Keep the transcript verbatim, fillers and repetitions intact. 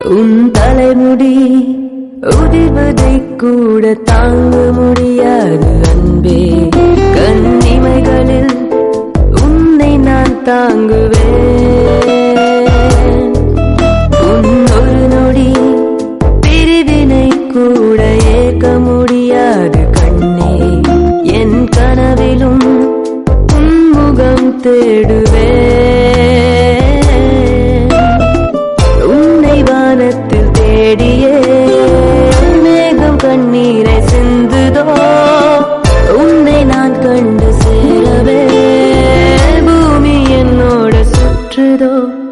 உன் தலைமுடி உதிர்வதை கூட தாங்க முடியாது அன்பே. கண்ணிமைகளில் உன்னை நான் தாங்குவேன். உன் ஒரு நொடி பிரிவினை கூட ஏற்க முடியாது கண்ணே. என் கனவிலும் உன் முகம் தேடுவேன்.